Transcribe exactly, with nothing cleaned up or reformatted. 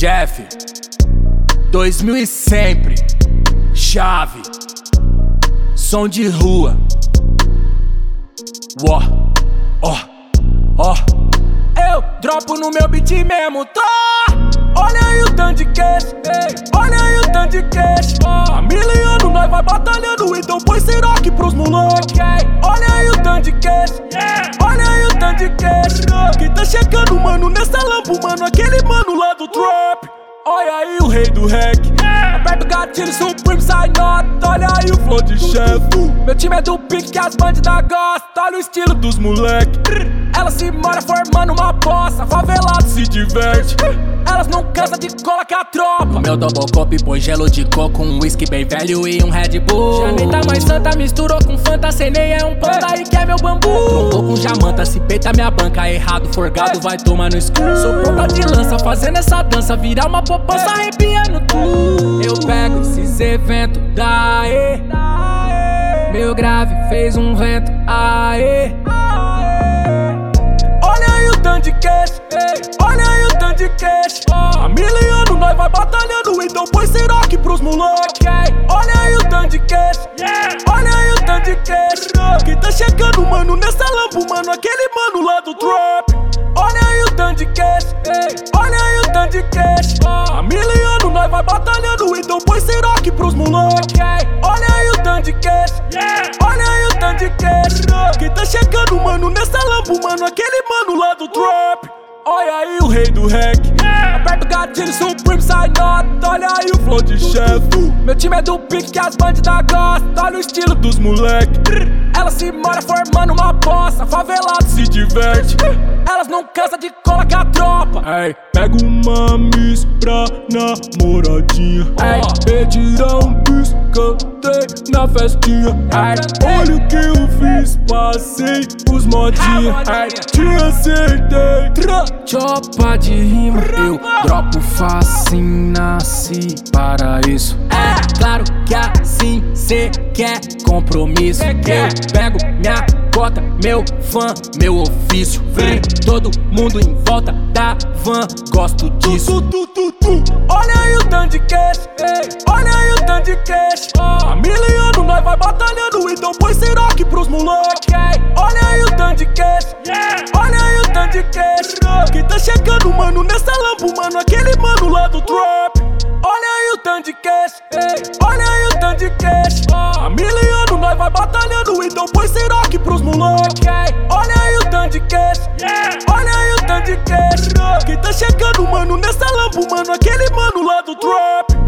Jeff, dois mil e sempre, chave, som de rua. Ó, ó, ó. Eu dropo no meu beat mesmo, tô. Olha aí o tanto de cash, olha aí o tanto de cash. Há mil anos nós vai batalhando, então põe Ciroc pros moleque. Olha aí o tanto de cash, olha aí o tanto de cash. Quem tá chegando, mano, nessa lampo, mano, aquele mano lá do trap. Olha aí o rei do rec, aperta o gatilho, Supreme sai nota. Olha aí o flow de chefe. Meu time é do pique que as bandidas gostam. Olha o estilo dos moleque. Elas se moram formando uma poça, favelado se diverte. Elas não cansam de cola que a tropa. Meu double cup põe gelo de coco, um whisky bem velho e um Red Bull. Janeta mãe santa misturou com Fanta, Senei é um panda aí que é meu bambu. Trombou com jamanta, se peita minha banca, errado forgado vai tomar no escuro. Sou ponta de lança, fazendo essa dança virar uma poupança, arrepiando tudo. Eu pego esses eventos, daê. Meu grave fez um vento, aê. Olha aí o tanto de cash, olha aí o tanto de cash. Há mil anos nós vai batalhando, então põe Ciroc pros moleque. Olha aí o tanto de cash, olha aí o tanto de cash. Quem tá chegando, mano, nessa lampo, mano, aquele mano lá do trap. Olha aí o tanto de cash, olha aí o tanto de cash. Há mil anos nós vai batalhando, então põe Ciroc pros moleque. Olha aí o tanto de cash, olha aí o tanto de cash. Quem tá chegando, mano, nessa lampo, mano, aquele mano lá do trap. Olha aí o rei do rec, aperta o gatilho, Supreme sai nota. Olha aí o flow de chefe. Meu time é do pique que as bandidas gostam. Olha o estilo dos moleque. Elas se moram formando uma poça, favelado se diverte. Elas não cansam de cola que a tropa. Ei, pega uma miss pra namoradinha. Ei, pedirá um bis, cantei na festinha. Ei, olha o que eu fiz, passei os modinha. Ei, te acertei. Tropa de rima, eu dropo facinho, nasci para isso. É claro que assim cê quer compromisso. Eu pego minha cota, meu fã, meu ofício. Vem todo mundo em volta da van, gosto disso. Olha aí o tanto de cash, olha aí o tanto de cash. Há mil anos nós vai batalhando, então põe Ciroc pros moleque. Olha aí o tanto de cash, olha aí o tanto de cash. Quem tá chegando, mano, nessa lampo, mano, aquele mano lá do trap. Olha aí o tanto de cash, olha aí o tanto de cash. Há mil anos nós vai batalhando, então põe Ciroc pros moleque. Olha aí o tanto de cash, olha aí o tanto de cash. Quem tá chegando, mano, nessa lampo, mano, aquele mano lá do trap.